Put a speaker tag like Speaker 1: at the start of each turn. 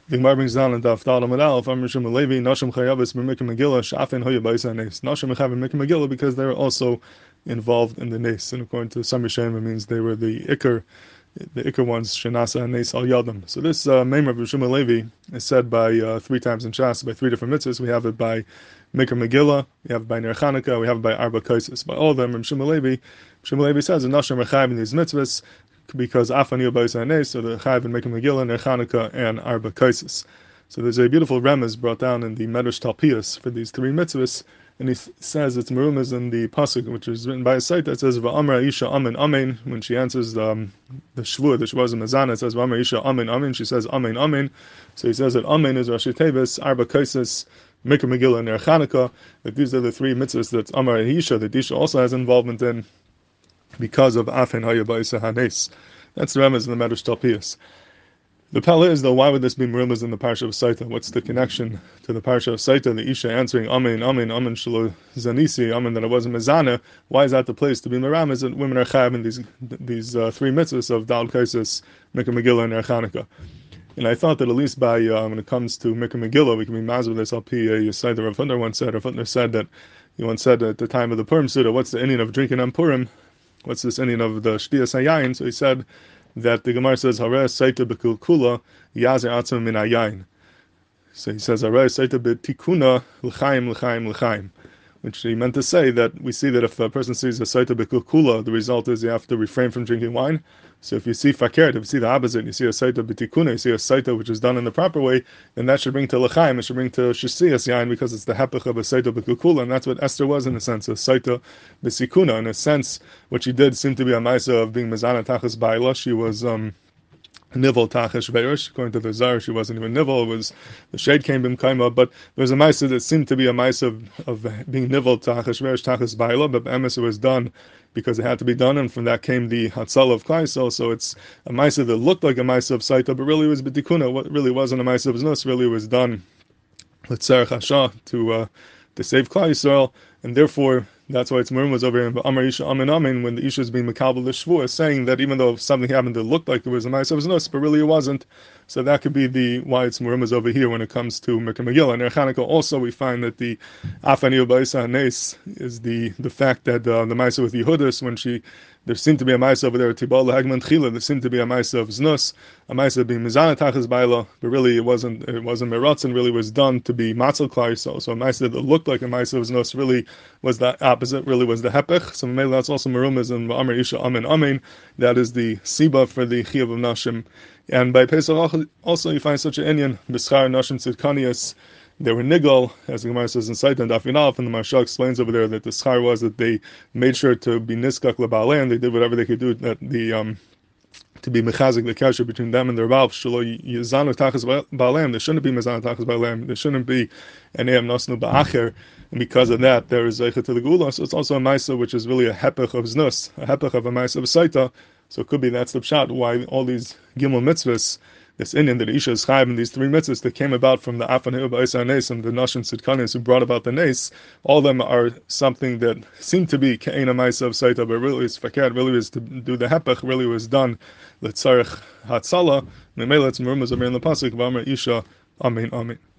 Speaker 1: The Gemara brings down in Daf Dalam and Aleph, Amr Shmuel Levi, Nashim Chayavas B'Mikra Megillah, Shafin Hoya Ba'isa Nes. Nashim Mechav B'Mikra Megillah because they were also involved in the Nes, and according to some Rishonim, it means they were the Iker ones, Shenasa Nes Al Yadam. So this Maimer of Shmuel Levi is said by 3 times in Shas, by 3 different mitzvahs. We have it by Mikra Megillah, we have it by Ner Chanukah, we have it by Arba Kaisis. By all of them, Shmuel Levi says, and Nashim Mechav in these mitzvahs, because Afani Ba'isa Nes, so the Chayav and Mikra Megillah, Ner Chanukah, and Arba Kaisis. So there's a beautiful remez brought down in the Medrash Talpias for these 3 mitzvahs, and he says it's merumas in the pasuk, which is written by a site that says Va'amra Isha Amen Amen. When she answers the shvur, the shvur is a mezana, it says Va'amra Isha Amen Amen. She says Amen Amen. So he says that Amen is Rashi Tevis, Arba Kaisis, Mikra Megillah, and Ner Chanukah. That these are the 3 mitzvahs that Amar Isha, that Isha also has involvement in, because of Afen Haya Ba'isa Hanes. That's the remez in the Medrash Talpias. The pella is, though, why would this be merumas in the parsha of Saita? What's the connection to the parsha of Saita? The Isha answering Amen, Amen, Amen, Shelo Zanisi, Amen, that it wasn't Mezana. Why is that the place to be meram? Is that women are chayav in these 3 mitzvahs of Dal Kaisis, Mikra Megillah, and Ner Chanukah? And I thought that at least by when it comes to Mikra Megillah, we can be mazed with this. Al Pi Yisai, Rav Hutner once said. Rav Hutner said that he once said at the time of the Purim Suda, what's the Indian of drinking on Purim? What's this Indian of the Shtiyas Hayayin? So he said that the Gemara says, Hareh Saita B'Kulkula Yazer Atzim Min Hayayin. So he says, Hareh Saita B'Tikuna L'chaim L'chaim L'chaim. Which he meant to say that we see that if a person sees a Saita B'Kulkula, the result is you have to refrain from drinking wine. So if you see fakert, if you see the opposite, you see a Saita B'Tikuna, you see a Saita which is done in the proper way, then that should bring to L'chaim, it should bring to Shisias Yain, because it's the hepech of a Saita B'Kulkula, and that's what Esther was in a sense, a Saita B'Sikuna. In a sense, what she did seemed to be a Maisa of being Mezana Tachas Baila. She was Nivel Tachesh Veirish. According to the Zar, she wasn't even Nivel. It was the shade came b'mkaima, but there was a Maisa that seemed to be a Maisa of being Nivel Tachesh Veirish Tachesh Baila, but Emes it was done because it had to be done, and from that came the Hatzal of Klai Yisrael. So it's a Maisa that looked like a Maisa of Saita, but really was B'tikuna. What really wasn't a Maisa of Znus, really was done L'tzarech Hasha, to save Klai Yisrael, and therefore that's why it's merumas over here in Amar Isha Amen Amen, when the Isha is being Makabel the Shvur, saying that even though something happened that looked like there was a Maisa of Znus, but really it wasn't. So that could be why it's merumas over here when it comes to Mikra Megillah. And Ner Chanukah also, we find that the Afani Ba'isa Nes is the fact that the Maisa with Yehudis, when there seemed to be a Maisa over there, Tibal Hagman Chila, there seemed to be a Maisa of Znus, a Maisa being Mizana Tachas Baila, but really it wasn't Meratz, and really was done to be Matzal Klai Yisrael. So a Maisa that looked like a Maisa of Znus really was the opposite, really was the Hepech. So maybe that's also merumas in Amar Isha Amen Amen. That is the Siba for the Chiyav of Nashim. And by Pesach also you find such an Inyan, B'schar Nashim Tzidkanias. They were nigel, as the Gemara says in Saita and Daf Yinalef, and the Maharsha explains over there that the schar was that they made sure to be niskak l'baalei, and they did whatever they could do that to be mechazik the kasher between them and their Baal. Shelo yizanu tachas baalei. There shouldn't be mezanu tachas baalei. There shouldn't be an eim nosnu ba'acher, and because of that there is zeicha to the gula. So it's also a ma'isa which is really a hepech of znus, a hepech of a ma'isa of Saita. So it could be that's the pshat why all these gimel mitzvahs, this Indian that Isha is chayav in these 3 mitzvahs that came about from the Afan Ba'isa Nes and the Nashim Tzidkanis who brought about the Nes, all of them are something that seem to be Ke'ena Maisa of Saita, but really is fakir, really is to do the hepech, really was done L'tzarech Hatzala. Memela it's merumas over in the pasuk of Amar Isha Amen Amen.